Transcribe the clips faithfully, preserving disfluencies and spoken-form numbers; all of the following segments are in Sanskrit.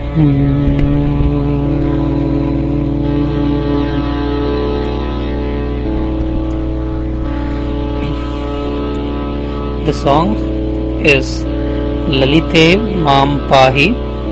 The song is Lalite Mam Pahi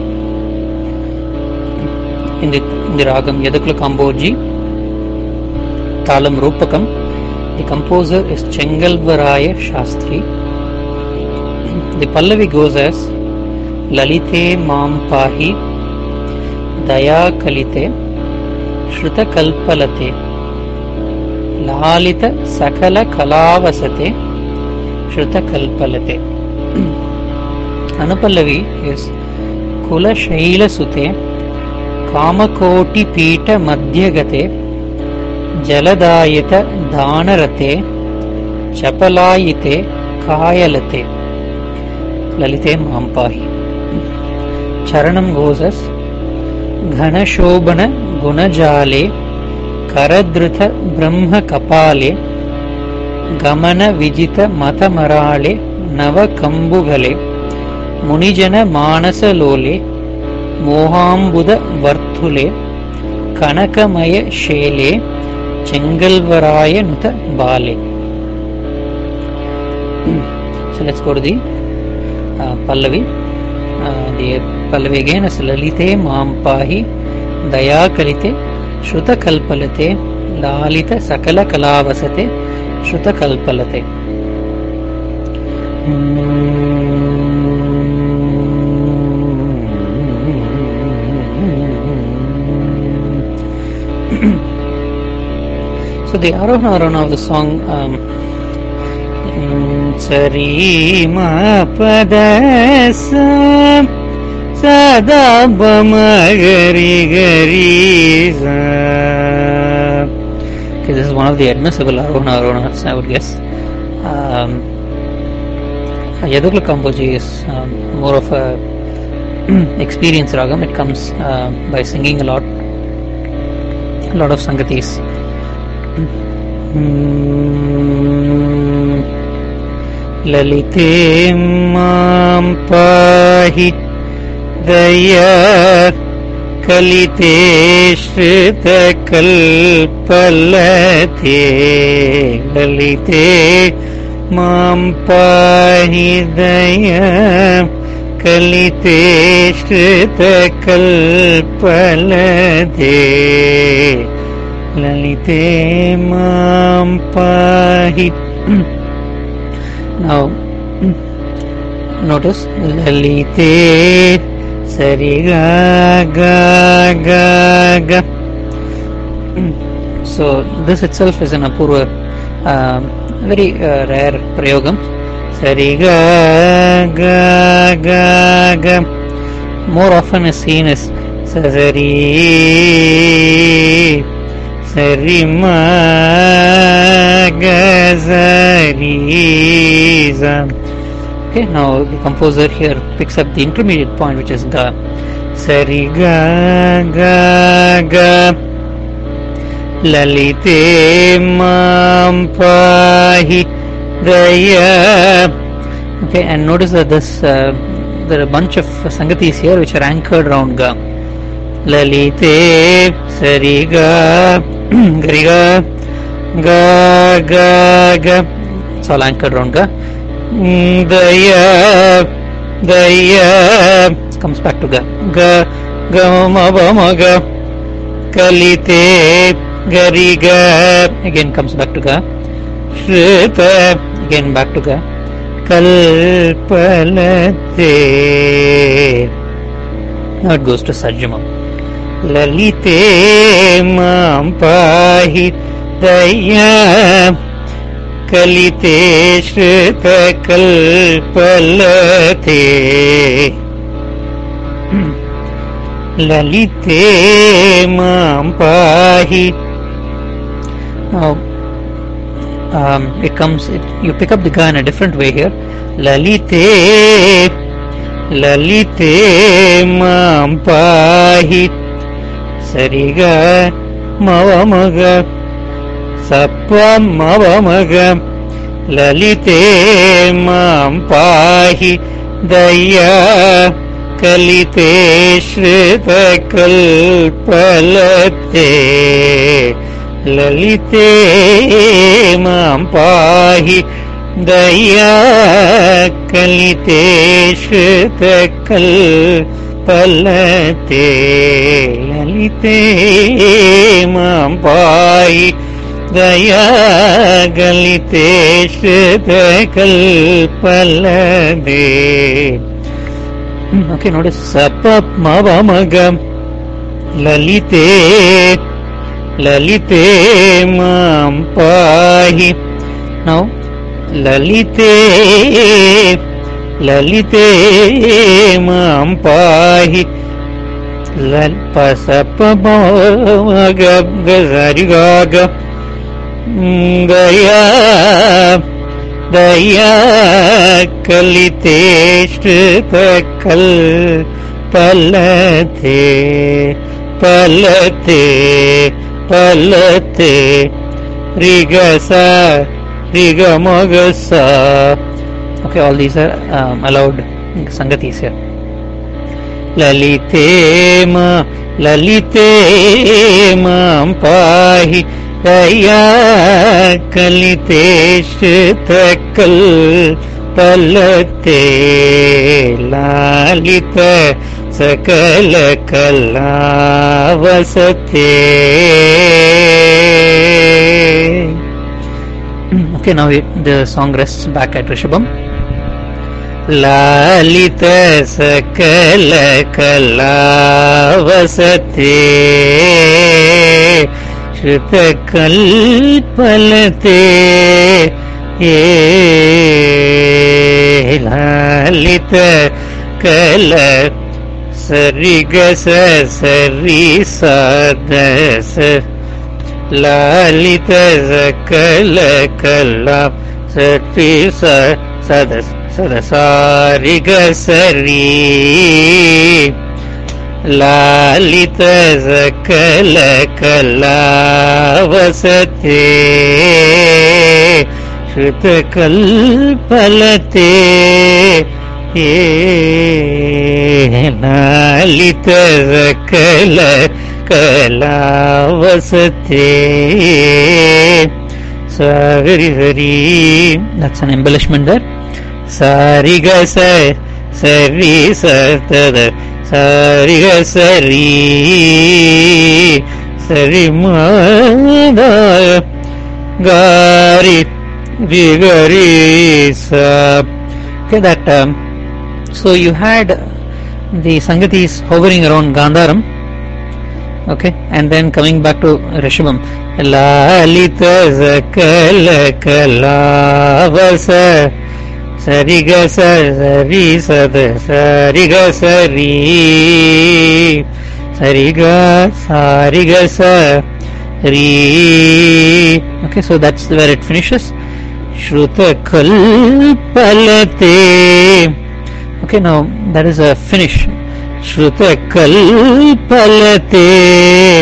in the, in the ragam Yadukla Kamboji, Talam Rupakam. The composer is Chengalvaraya Shastri. The Pallavi goes as Lalite Mam Pahi Daya Kalite Shruta Kalpalate Lalita Sakala Kalavasate Shruta Kalpalate. Anupallavi is Kula Shaila Sute Kamakoti Pita Madhyagate Jaladayita Dhanarate Chapalayite Kayalate. Lalite Mampahi. Charanam goes as Ghanashobana Gunajale Karadrutha Brahma Kapale Gamana Vijita Matamarale Nava Kambugale Munijana Manasa Lole Mohambuda Varthule Kanakamaya Shele Chengalvaraya Nuta Bale. So let's go to the uh, Pallavi. Uh, the Pallavi again is Lalite Mampahi Daya Kalite Shruta Kalpalate Lalita Sakala Kalavasate Shruta Kalpalate. So the Arohana Arohana of the song um, Sari ma padasa sada bama gari gari sa. Okay, this is one of the admissible Arohana Arohanas, I would guess. Um, Yadukla Kamboji is um, more of a experienced ragam. It comes uh, by singing a lot, a lot of sangatis. Lalite Mam Pahi Daya Kalite Shrita Kalpalate. Lalite Mam Pahi Daya Kalite Shrita Kalpalate. Lalite Mam Pahi. Now notice Lalite Sari ga ga ga ga. So this itself is an apurva, uh, very uh, rare prayogam. Sari ga ga ga ga. More often is seen as Sari Sari ma ga Sari za. Okay, now the composer here picks up the intermediate point, which is ga. Sari ga ga ga. Lalite Mam Pahi Daya. Okay, and notice that this uh, there are a bunch of sangatis here which are anchored around ga. Lalite Sari ga Gari ga ga ga ga. It's all anchored around ga. Daya Daya comes back to ga. Ga ga ma ba ma ga. Kalite Gari ga again comes back to ga. Shrita again back to ga. Kalpalate. Now it goes to Sajjama. Lalite Mam Pahi Daya Kalite Shrita Kalpalate. Lalite Mam Pahi. Now um, it comes, it, you pick up the ga in a different way here. Lalite Lalite Mam Pahi Sari ga Mava Maga Sappa Mava Maga. Lalite Mam Pahi Daya कलिते श्रुतकल्पलते ललिते मां पाहि दया कलिते श्रुतकल्पलते ललिते मां पाहि दया गलिते श्रुतकल्पलते. Okay, notice sapa mava magam lalite lalite mam pahi. Now lalite lalite mam pahi lal pasapa magam gazari gaga gaya दया कलिते श्रुतकल पलते पलते पलते रिगसा rigamagasa. Okay, all these are um, allowed sangatis here. Lalite ma lalite mam pahi daya kalite shrutakal palate lalita sakala kalavasate. Okay, now we, the song rests back at Rishabham. Lalita sakala kalavasate श्रुतकल्पलते Lalit कल सरिगस सरि सदस ललित सकल कला सरि सदस सदसारिगसरी लालित सकल कलावसते श्रुतकल्पलते लालित सकल कलावसते. Sari Sari, that's an embellishment there. Sariga Sari Sari Satada Sariga Sari Sari Mada Gari Vigari Sa. Okay, that um, so you had the Sangatis hovering around Gandharam, okay, and then coming back to Rishabham. Lalita Zakala Kalavasa Sariga Sari Sada Sariga Sari Sariga Sariga Sari. Okay, so that's where it finishes. Shruta Kalpalate. Okay, now that is a finish. Shruta Kalpalate.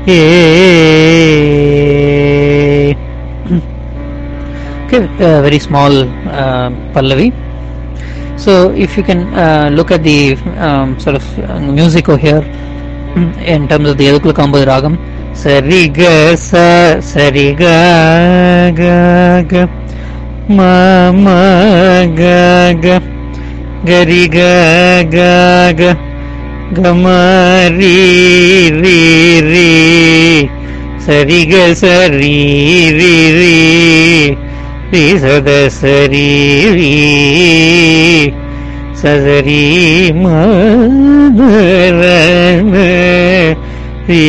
Okay, a very small uh, Pallavi. So if you can uh, look at the um, sort of uh, music over here in terms of the Yadukla Kambad Ragam. Sariga sa sariga ga ga ma ma ga ga gari ga ga ga gama ri ri ri sariga sari ri ri ri sada sari ri sazari ma ra na ri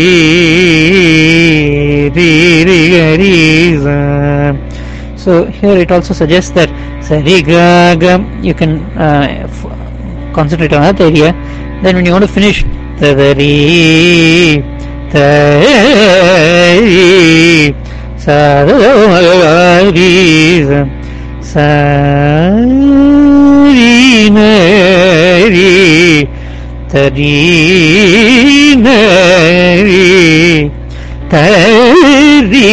ri ri ri za. So here it also suggests that sari ga ga you can uh, f- concentrate on that area. Then when you want to finish tadari tari sadari sari nari tari nari tari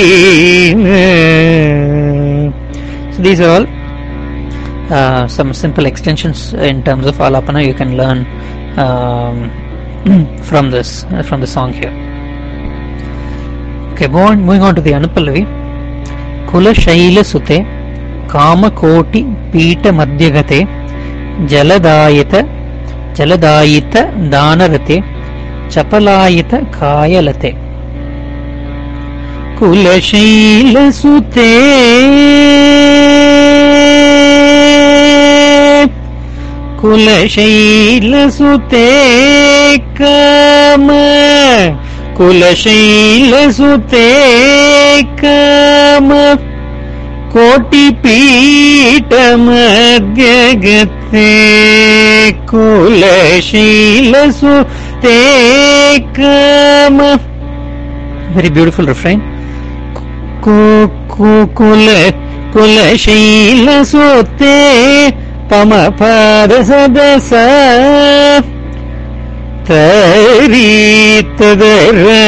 nari. So these are all uh, some simple extensions in terms of Alapana you can learn um, from this uh, from the song here. Okay, moving on to the Anupallavi. Kula Shaila Sute Kama Koti Pita Madhyagate Jaladayita Jaladayita Danarate Chapalayita Kayalate. Kula Shaila Sute Kula Shaila Sute Kama Kula Shaila Sute Kama Koti Pita Madhyagate Kula Shaila Sute Kama. Very beautiful refrain. Kula Kula Shaila Sute Pama Pada Sadasa Tari Tadara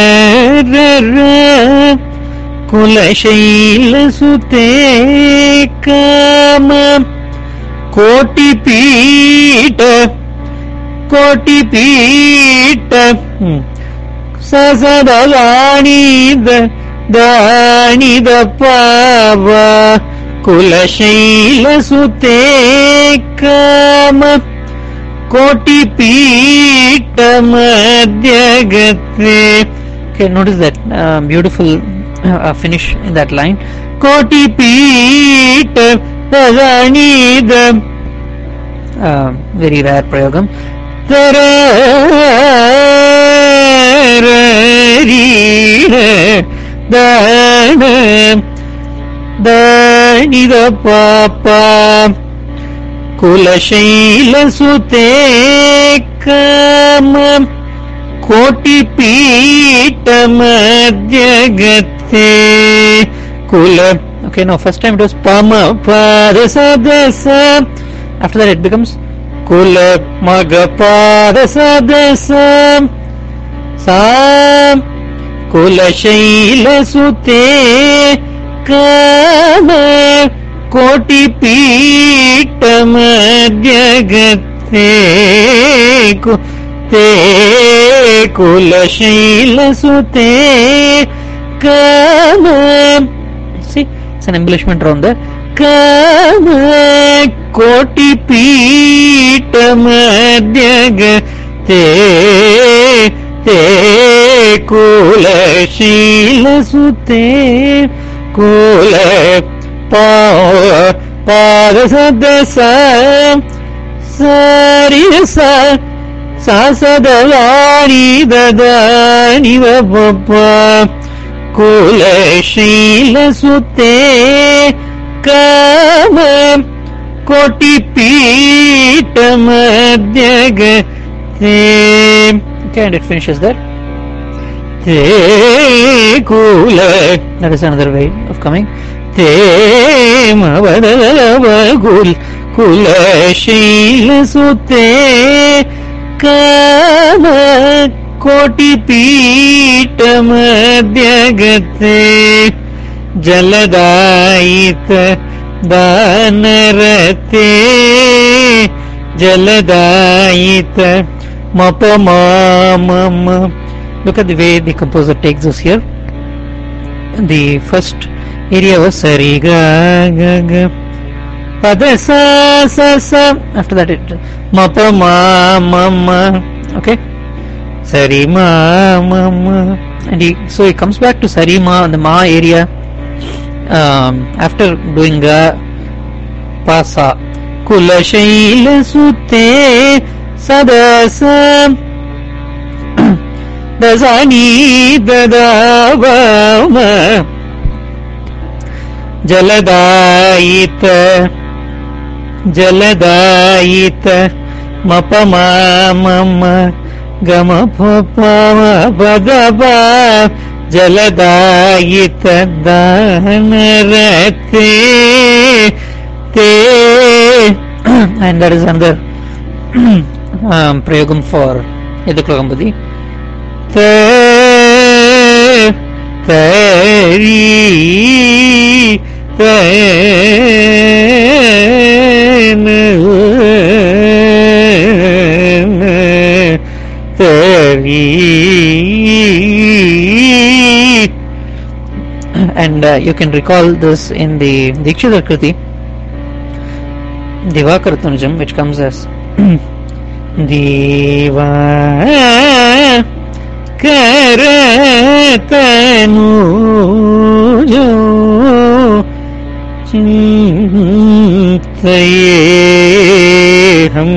Kula Shaila Sute Kama Koti Pita Koti Pita Sasadalani da Dani da Pava Kula Shaila Sute Kama Koti Pita Madhyagate. Okay, notice that uh, beautiful uh, finish in that line. Koti Pita Dadanida. Uh, very rare prayogam. Dana Dani da Papa Kula Shaila Sute Kama Koti Pita Madhyagate Kula. Okay, now first time it was Pama Pada Sadasa. After that it becomes Kula Maga Pada Sadasa Sam Kula Shaila Sute Kama Koti Pita Madhyagate Te Kula Shaila Sute Kama. See, it's an embellishment around there. Kama Koti Pita Madhyagate Te Kula Shaila Sute Kula Pada Sadasa Sarisa Sasadalani Dadani Vapapa Kula Shaila Sute Kama Koti Pita Madhyagate. Okay, and it finishes there. Te Kula. That is another way of coming. Te Mavadalava Kul Kula Shaila Sute Kama Koti Pita Madhyagate Jaladayita Danarate Jaladayita Mapamamam. Look at the way the composer takes us here. The first area was Sari Ga Ga Ga Pada Sa Sa Sa. After that it Mapamamam. Okay, Sari Ma Ma Ma. And he, so he comes back to Sari Ma, the Ma area, um, after doing Ga Pa Sa. Kula Shaila Sute Sadasa Dasani Dadavama Jaladayita Jaladayita Mapamamama Gama Papa Badaba Jaladayita Danarate Te. And that is another um, prayogam for Yadukla Te Tari Te And uh, you can recall this in the Dikshidhar Kriti, Divakar Tanujam, which comes as Divakar Tanujo Chintayeham.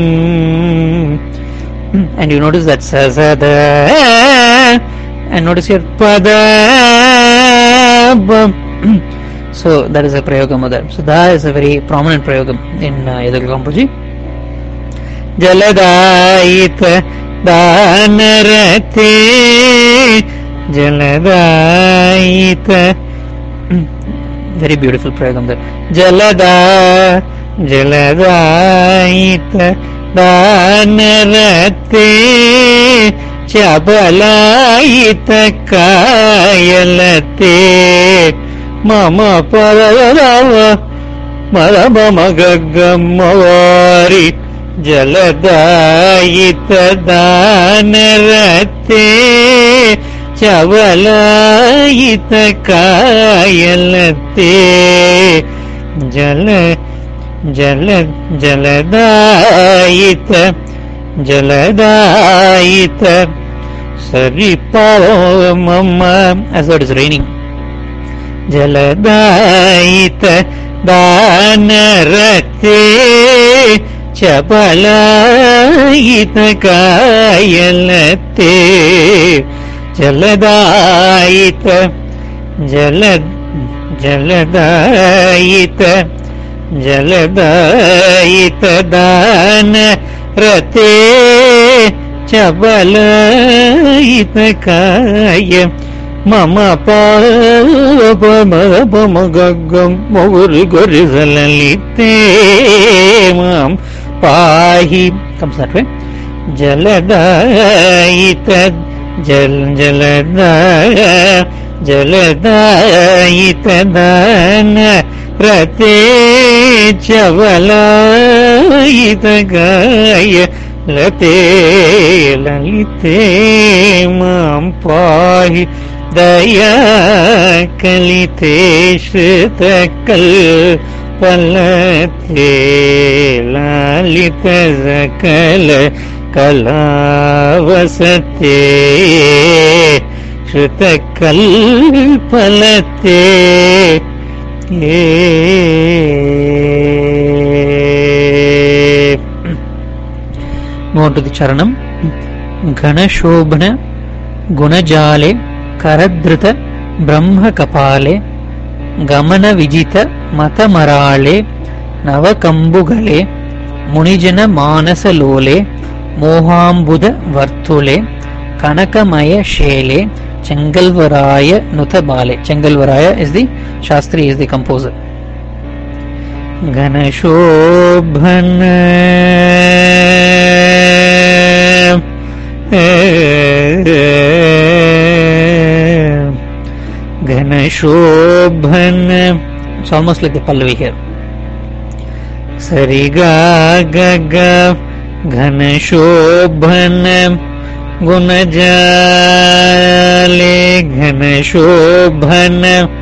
And you notice that Sazada, and notice here Pada. So that is a prayogam there. So that is a very prominent prayogam in uh, Yadugala Kamboji. Jaladaita Danarate Jaladaita. Very beautiful prayogam there. Jalada Jaladaita Danarate Chabalaita Kayalate Mama Parava Marabama Gagamavari Jaladaita Danarate Chabalaita Kayalate Jala Jala Jaladaita Jaladaita Saripava Mama, as though it is raining. Jaladaita Danarate Chapalaita Kayalate Jaladaita Jalad Jaladaita Jaladaita Danarate Chabalaita Kaya Mama Papa Mama Gagam Moguri Gori Zalalite Mam Pahi comes that way. Jaladaita Jal Jalada Jaladaita Dana Rate Chabalaita Kaya Late Lalite Mam Pahi Daya Kalite Shritakal Palate Lalita Zakala Kalavasate Shritakal Palate. Move on to the Charanam. Ganashobhana Gunajale Karadhrita Brahma Kapale Gamana Vijita Mata Marale Navakambugale Munijana Manasa Lole Mohambuda Varthule Kanakamaya Shele Chengalvaraya Nutabale. Chengalvaraya is the Shastri, is the composer. Ganashobhana Ganashobhana. It's almost like the Pallavi here. Sariga Gaga Ganashobhana Gunajale Ganashobhana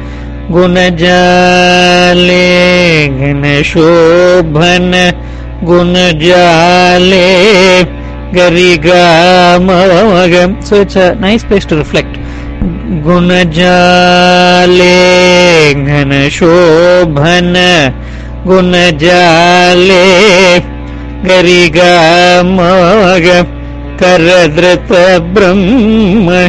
Gunajale Ganashobhana Gunajale Gariga Mavagam. So it's a nice place to reflect. Gunajale Ganashobhana Gunajale Gariga Mavagam Karadhrita Brahma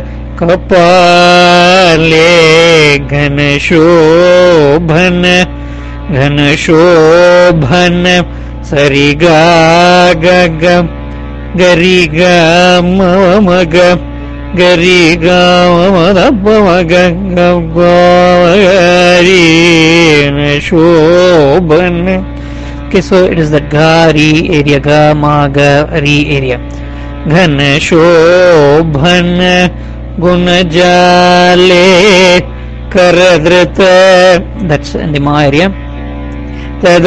Kapale Ganashobhana Ganashobhana Sariga Gaga Gariga Mamaga Gariga Mamaga Ganashobhana. Okay, so it is that Gari area, Ga, Ma, Ga, Ri area. Ganashobhana Gunajale Karadhrita, that's in the Ma area.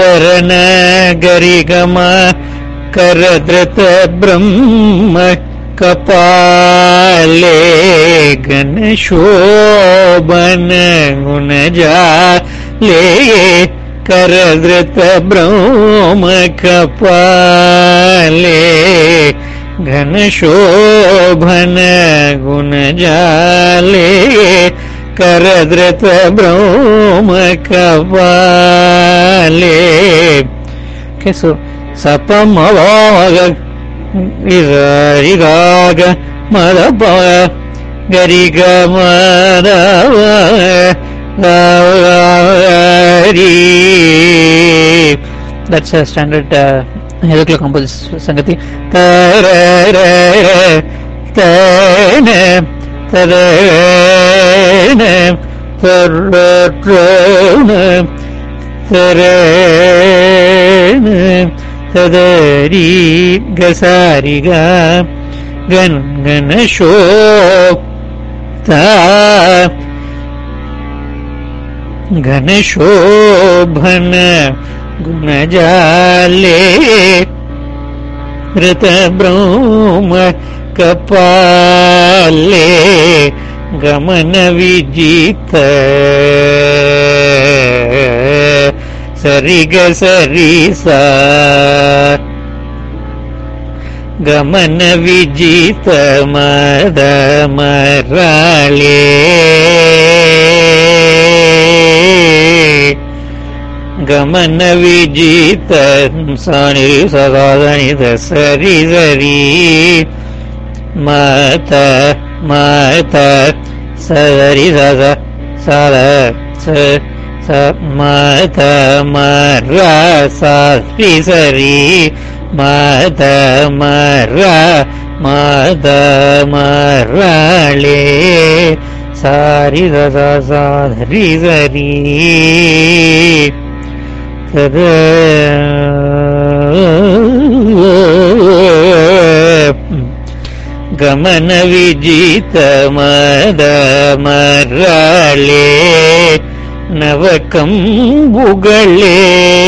Tadarana Garigama Karadhrita Brahma कपाले घन शोभन गुण जाले करधृत ब्रह्म कपाले घन शोभन गुण जाले करधृत ब्रह्म कपाले. Okay, so sapamavaga Iraga Madaba Gariga Madavadi. That's a standard uh, Hedukla composition Sangati. Tarare Tane Tarane Tarane Tarane Tadari Gasariga Gan Gana Shobta Gana Shobhana Gunajale Rata Brahma Kapale Gamana Vijita Sariga Sarisa Gamana Vijita Madamarale Gamana Vijita Sani Sadhanita Sari Sari Mata Mata Sari Sada Sada Sada Mata Mara Sari Sari Mata Mara Mata Marale Sari Sasa Sari Sari Tada Gamana Vijita Madamarale Navakam Bugale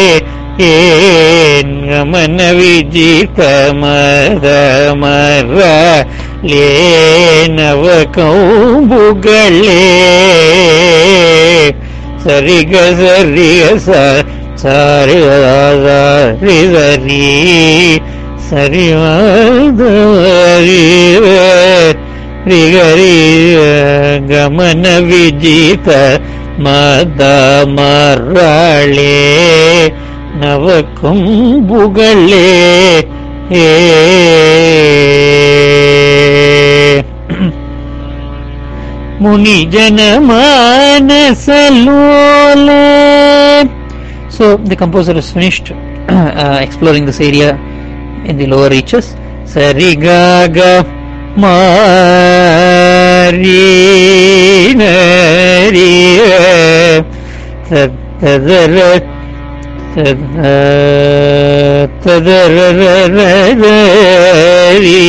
Gamana Vijita Madamarale Navakam Bugale Sariga Sariga Sari Sari Sari Sari Madhavari Rigari Gamana Vijita Madamarale Navakum Bugale Muni Janamanasalole. So the composer has finished uh, exploring this area in the lower reaches. Sarigaga Mari Nari Tadara Tadarari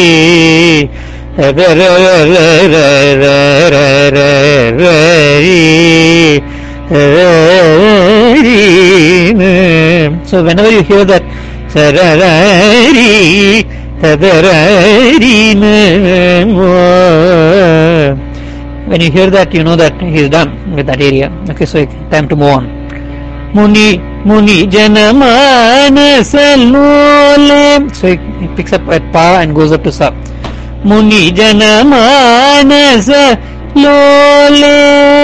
So whenever you hear that Sararari Tadarari when you hear that, you know that he is done with that area. Okay, so time to move on. Muni Muni Janamana Salole. So he picks up at Pa and goes up to Sa. Muni Janamana Salole.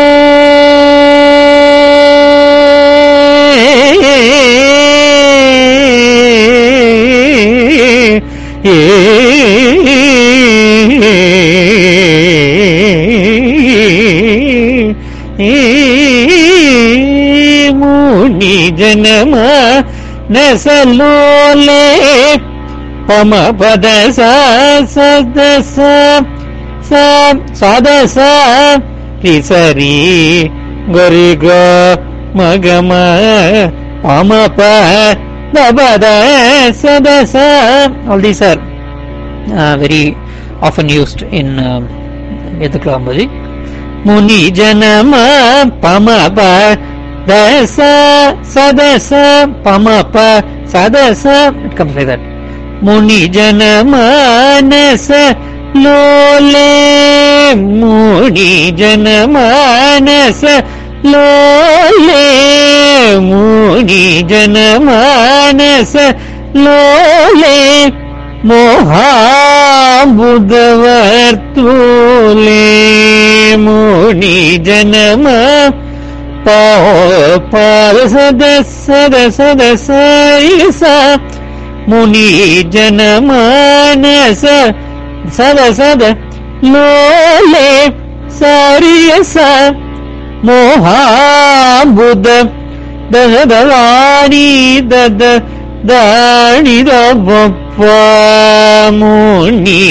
Muni Janama Nasalole Pama Pada Sa Sadasa Sa Sadasa Risari Goriga Magama Pama Pa Dabada Sadasa. All these are uh, very often used in uh, Hedukla Ambaji. Muni Janama Pama Pa Dasa Sadasa Pama Pa Sadasa. It comes like that. முனி ஜன மானச லோலே முனி ஜன மானச லோலே முனி ஜன மானச லோலே மோகாம்புதவர்த்தூலே முனி ஜனம பால சத சத சத ச முனி ஜனமானச சத சத லோலே சரியச மோகாம்புத ததவாணி தத தாணித முனி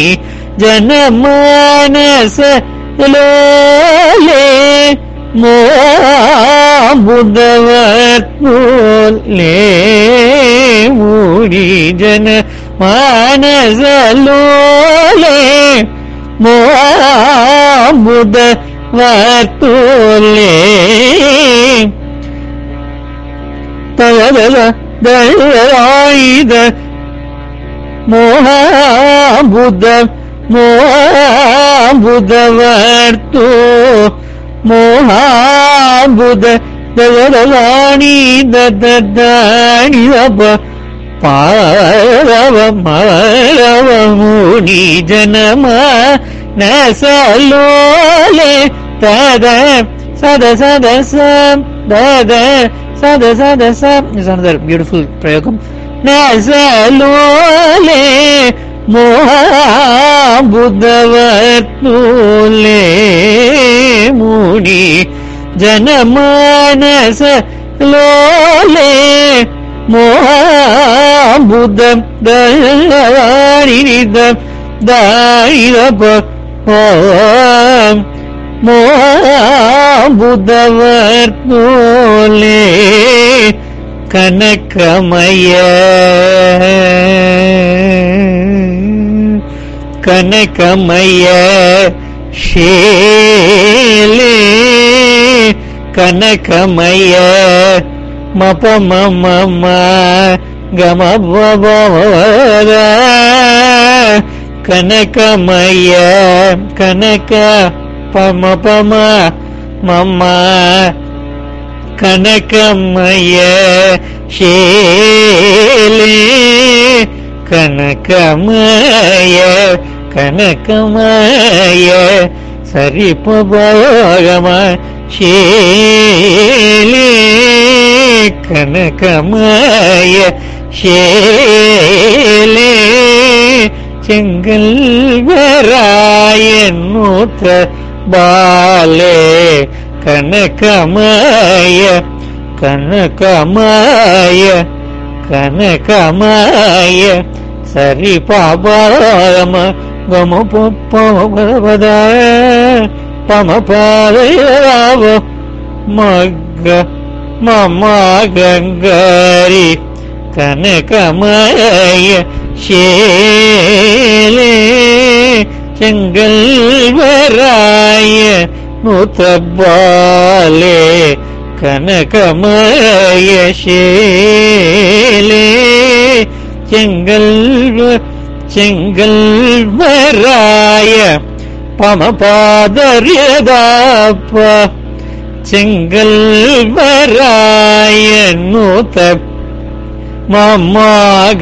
ஜனமானச லோலே மோபுதவர்த்தூலே முனி ஜன மானச லோலே மோபுதவர்த்தூலே ததத தழாயுத மோபுத மோபுதவர்த்தூ மோகாம்புத ததவாணி ததாணி பாரவ மாரவ முனி ஜனம நசலோலே தத சத சத சம் தத சத சத சம். Is another beautiful prayogam. நசலோலே மோகாம்புதவர்த்தூலே முனி ஜனமானச லோலே மோகாம்புதம் தாரிதம் தாரிதப மோகாம்புதவர்த்தூலே கனகமய கனகமய ஷேலே கனகமய மப மம கம கனகமய கனக பம பம மம கனகமய ஷேலே கனகமய கனகமய சரிபபகம ஷேலே கனகமய ஷேலே செங்கல்வராயன் மூத்த பாலே கனகமய கனகமய கனகமய சரி பாபம கம பமபத பம பாதயாவ மக மம கங்கரி கனகமய ஷேலே செங்கல்வராய நூத்தபாலே கனகமய ஷேலே செங்கல்வ செங்கல்வராய பமபாதரியதாப்ப செங்கல்வராய நூத்த மமாக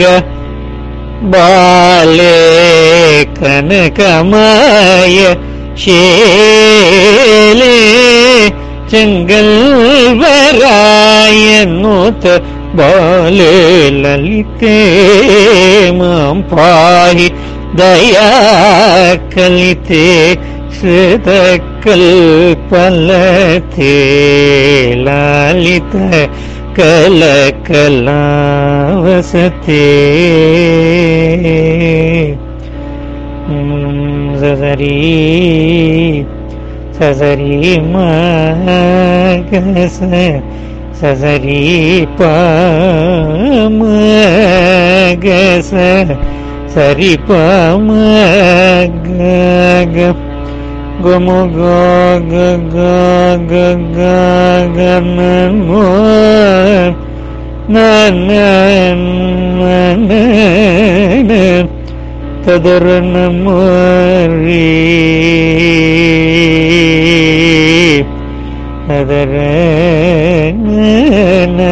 பாலே கனகமய ஷேலே செங்கல்வராய நூத்த பாலே லலிதே மாம் பாஹி தயா கலிதே ஸ்ருதகல்பலதே லலித கலகலாவசதே சசரி சசரி மகச சசரி பமகச சரி பமக கமு க க க க க ந ந tadaranamari tadarana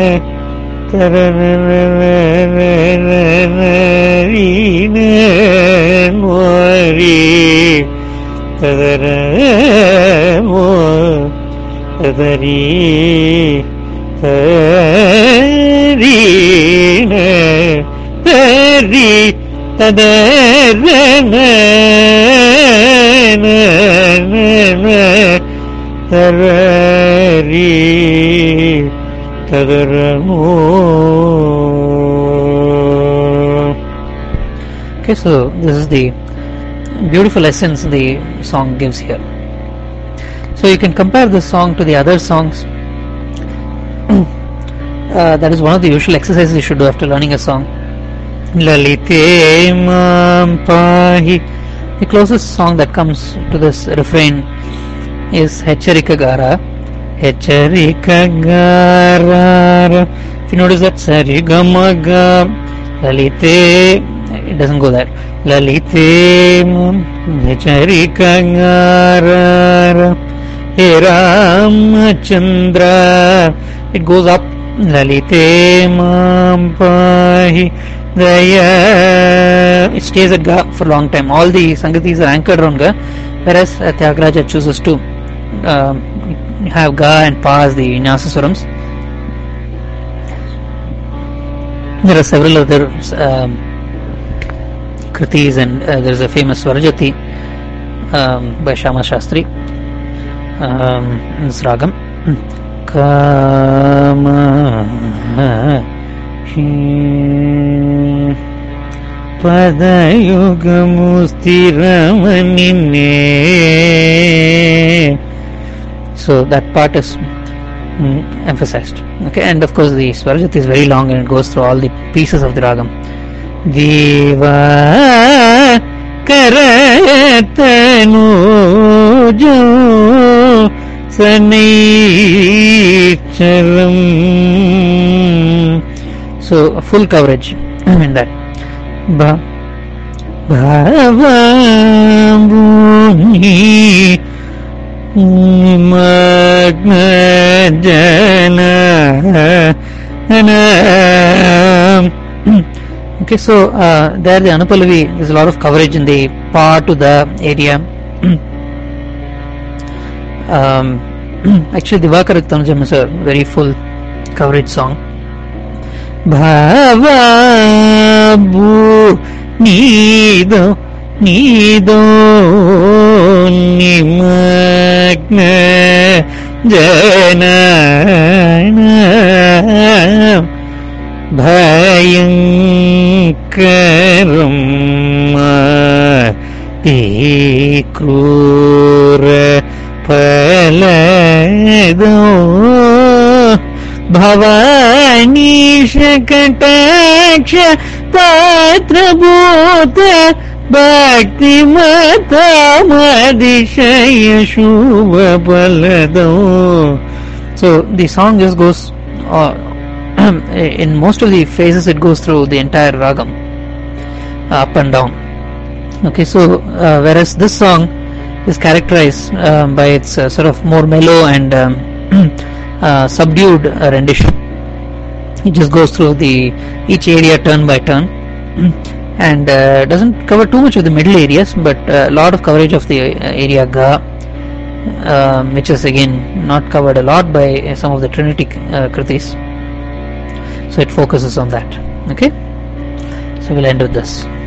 taranamari tadaramo tadari tarina tari tadarana tarari tadaramo. Okay, so this is the beautiful essence the song gives here. So you can compare this song to the other songs. Uh, that is one of the usual exercises you should do after learning a song. Lalite mam pahi. The closest song that comes to this refrain is Hecharika Gara. Hecharika Gara. If you notice that Sarigamaga Lalite, it doesn't go there. Lalite mam Hecharika Gara. He Ramachandra. It goes up. Lalite mam pahi daya. It stays at Ga for a long time. All the Sangatis are anchored around Ga, whereas uh, Tyagaraja chooses to uh, have Ga and Pa as the Nyasaswarams. There are several other um, kritis, and uh, there is a famous Swarajati um, by Shama Shastri um, in this ragam. Kama Padayugamustiramani. So that part is mm, emphasized. Okay, and of course the Swarajati is very long and it goes through all the pieces of the ragam. Diva Karatanu Jo Sanicharam. So a full coverage in that. Ba Bhavamuni Magna Jana. Okay, so uh, there the Anupallavi, there's a lot of coverage in the pa to the area. um, actually Divakara Tanjam is a very full coverage song. Bhavabu Nido Nido Nimagna Jana Bhayankaram Mati Krura Palado Bhavani Shakataksha Tatrabhuta Bhakti Mata Madishaya Shubha Palado. So the song just goes uh, in most of the phases it goes through the entire ragam, up and down. Okay, so uh, whereas this song is characterized uh, by its uh, sort of more mellow and um, uh, subdued uh, rendition. It just goes through the each area turn by turn and uh, doesn't cover too much of the middle areas, but a uh, lot of coverage of the uh, area Ga, uh, which is again not covered a lot by uh, some of the Trinity uh, kritis. So it focuses on that. Okay, so we'll end with this.